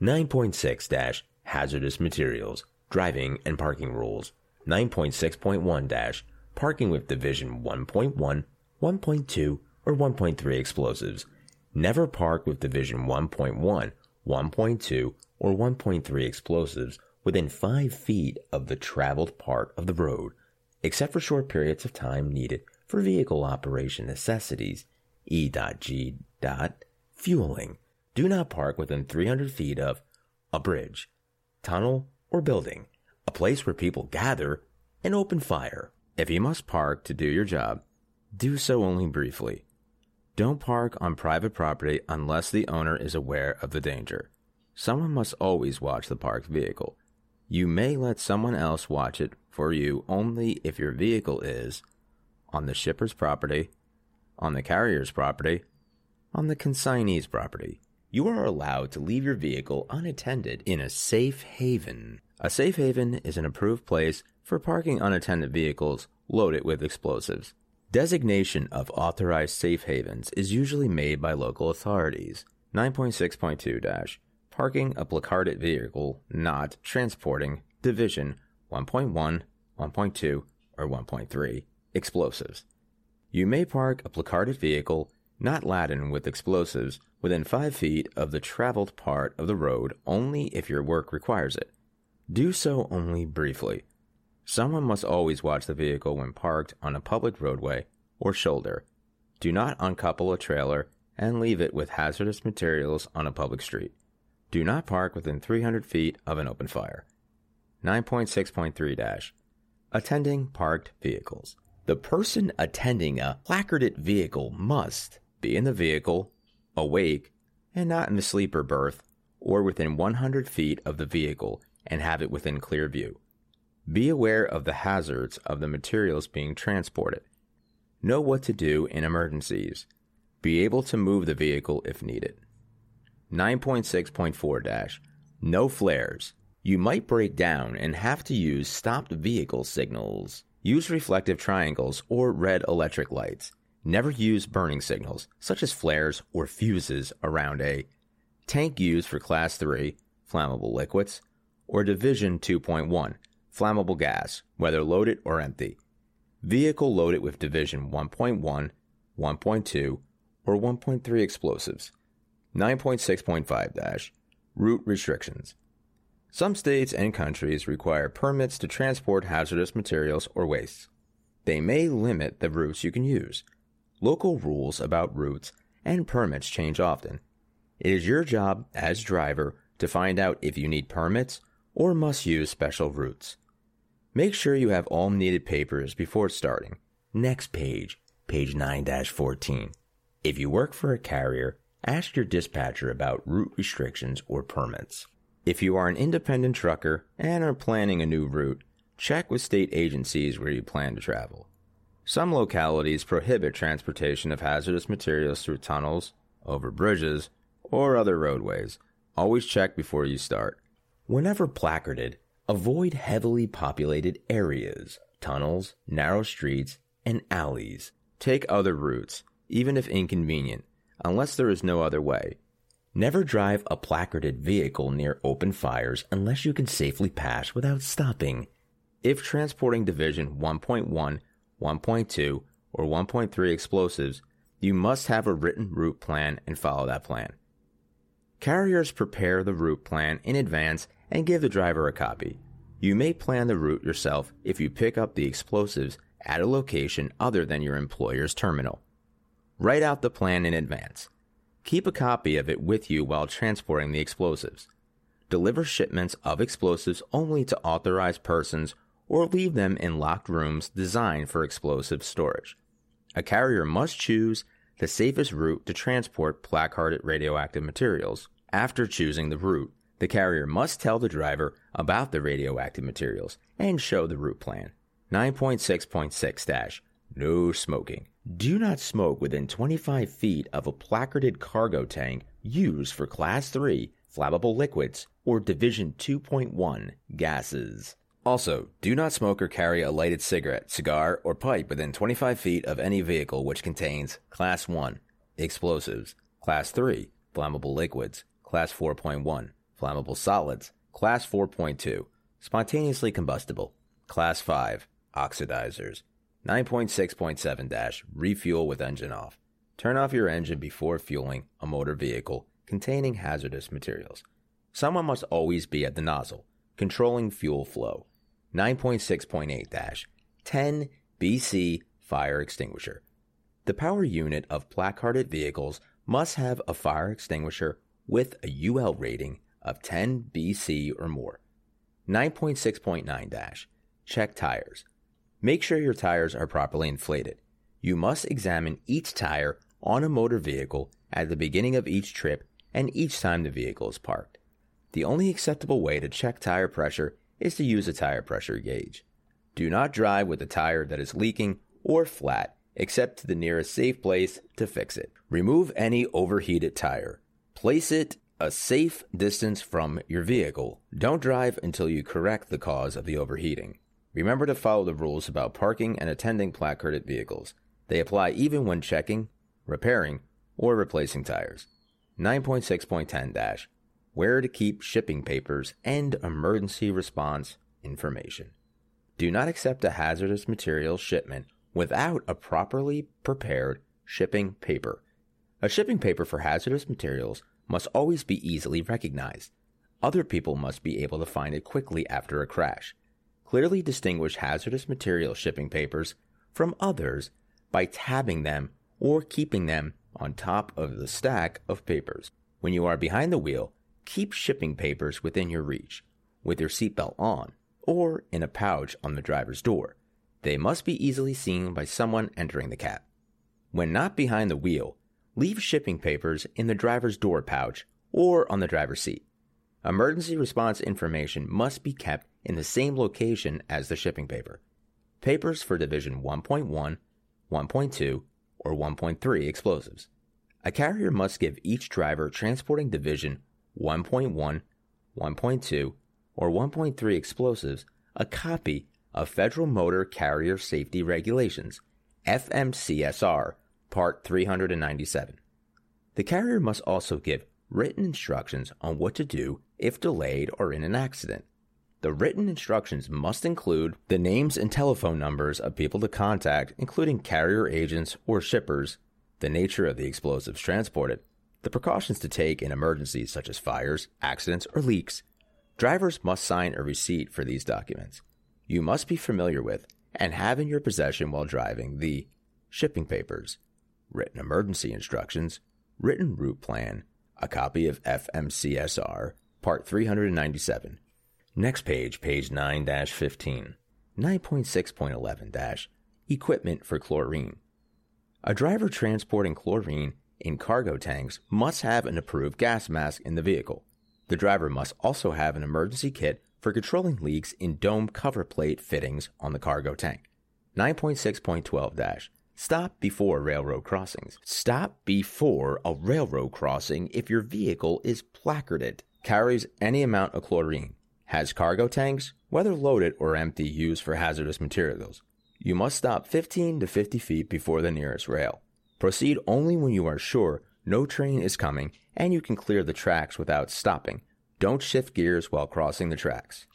9.6 Hazardous Materials, Driving and Parking Rules. 9.6.1 Parking with Division 1.1, 1.2, or 1.3 explosives. Never park with Division 1.1, 1.2, or 1.3 explosives within 5 feet of the traveled part of the road, except for short periods of time needed for vehicle operation necessities. E.G. Fueling. Do not park within 300 feet of a bridge, tunnel, or building, a place where people gather and open fire. If you must park to do your job, do so only briefly. Don't park on private property unless the owner is aware of the danger. Someone must always watch the parked vehicle. You may let someone else watch it for you only if your vehicle is on the shipper's property, on the carrier's property, on the consignee's property. You are allowed to leave your vehicle unattended in a safe haven. A safe haven is an approved place for parking unattended vehicles loaded with explosives. Designation of authorized safe havens is usually made by local authorities. 9.6.2 Parking a placarded vehicle not transporting Division 1.1, 1.2, or 1.3 explosives. You may park a placarded vehicle not laden with explosives within 5 feet of the traveled part of the road only if your work requires it. Do so only briefly. Someone must always watch the vehicle when parked on a public roadway or shoulder. Do not uncouple a trailer and leave it with hazardous materials on a public street. Do not park within 300 feet of an open fire. 9.6.3 Attending parked vehicles. The person attending a placarded vehicle must be in the vehicle, awake, and not in the sleeper berth, or within 100 feet of the vehicle and have it within clear view. Be aware of the hazards of the materials being transported. Know what to do in emergencies. Be able to move the vehicle if needed. 9.6.4 No flares. You might break down and have to use stopped vehicle signals. Use reflective triangles or red electric lights. Never use burning signals, such as flares or fuses around a tank used for Class 3 flammable liquids or Division 2.1 flammable gas, whether loaded or empty. Vehicle loaded with Division 1.1, 1.2, or 1.3 explosives. 9.6.5 Route restrictions. Some states and countries require permits to transport hazardous materials or wastes. They may limit the routes you can use. Local rules about routes and permits change often. It is your job as driver to find out if you need permits or must use special routes. Make sure you have all needed papers before starting. Next page, page 9-14. If you work for a carrier, ask your dispatcher about route restrictions or permits. If you are an independent trucker and are planning a new route, check with state agencies where you plan to travel. Some localities prohibit transportation of hazardous materials through tunnels, over bridges, or other roadways. Always check before you start. Whenever placarded, avoid heavily populated areas, tunnels, narrow streets, and alleys. Take other routes, even if inconvenient, unless there is no other way. Never drive a placarded vehicle near open fires unless you can safely pass without stopping. If transporting Division 1.1, 1.2, or 1.3 explosives, you must have a written route plan and follow that plan. Carriers prepare the route plan in advance and give the driver a copy. You may plan the route yourself if you pick up the explosives at a location other than your employer's terminal. Write out the plan in advance. Keep a copy of it with you while transporting the explosives. Deliver shipments of explosives only to authorized persons or leave them in locked rooms designed for explosive storage. A carrier must choose the safest route to transport placarded radioactive materials. After choosing the route, the carrier must tell the driver about the radioactive materials and show the route plan. 9.6.6 No smoking. Do not smoke within 25 feet of a placarded cargo tank used for Class 3 flammable liquids or Division 2.1 gases. Also, do not smoke or carry a lighted cigarette, cigar, or pipe within 25 feet of any vehicle which contains Class 1 explosives, Class 3 flammable liquids, Class 4.1 flammable solids. Class 4.2, spontaneously combustible. Class 5, oxidizers. 9.6.7- refuel with engine off. Turn off your engine before fueling a motor vehicle containing hazardous materials. Someone must always be at the nozzle, controlling fuel flow. 9.6.8- 10 BC fire extinguisher. The power unit of placarded vehicles must have a fire extinguisher with a UL rating of 10 BC or more. 9.6.9- check tires. Make sure your tires are properly inflated. You must examine each tire on a motor vehicle at the beginning of each trip and each time the vehicle is parked. The only acceptable way to check tire pressure is to use a tire pressure gauge. Do not drive with a tire that is leaking or flat, except to the nearest safe place to fix it. Remove any overheated tire. Place it a safe distance from your vehicle. Don't drive until you correct the cause of the overheating. Remember to follow the rules about parking and attending placarded vehicles. They apply even when checking, repairing, or replacing tires. 9.6.10- where to keep shipping papers and emergency response information. Do not accept a hazardous materials shipment without a properly prepared shipping paper. A shipping paper for hazardous materials must always be easily recognized. Other people must be able to find it quickly after a crash. Clearly distinguish hazardous material shipping papers from others by tabbing them or keeping them on top of the stack of papers. When you are behind the wheel, keep shipping papers within your reach, with your seatbelt on, or in a pouch on the driver's door. They must be easily seen by someone entering the cab. When not behind the wheel, leave shipping papers in the driver's door pouch or on the driver's seat. Emergency response information must be kept in the same location as the shipping paper. Papers for Division 1.1, 1.2, or 1.3 explosives. A carrier must give each driver transporting Division 1.1, 1.2, or 1.3 explosives a copy of Federal Motor Carrier Safety Regulations, FMCSR, Part 397. The carrier must also give written instructions on what to do if delayed or in an accident. The written instructions must include the names and telephone numbers of people to contact, including carrier agents or shippers, the nature of the explosives transported, the precautions to take in emergencies such as fires, accidents, or leaks. Drivers must sign a receipt for these documents. You must be familiar with and have in your possession while driving the shipping papers, written emergency instructions, written route plan, a copy of FMCSR, Part 397. Next page, page 9-15. 9.6.11- equipment for chlorine. A driver transporting chlorine in cargo tanks must have an approved gas mask in the vehicle. The driver must also have an emergency kit for controlling leaks in dome cover plate fittings on the cargo tank. 9.6.12- stop before railroad crossings. Stop before a railroad crossing if your vehicle is placarded, carries any amount of chlorine, has cargo tanks, whether loaded or empty, used for hazardous materials. You must stop 15 to 50 feet before the nearest rail. Proceed only when you are sure no train is coming and you can clear the tracks without stopping. Don't shift gears while crossing the tracks.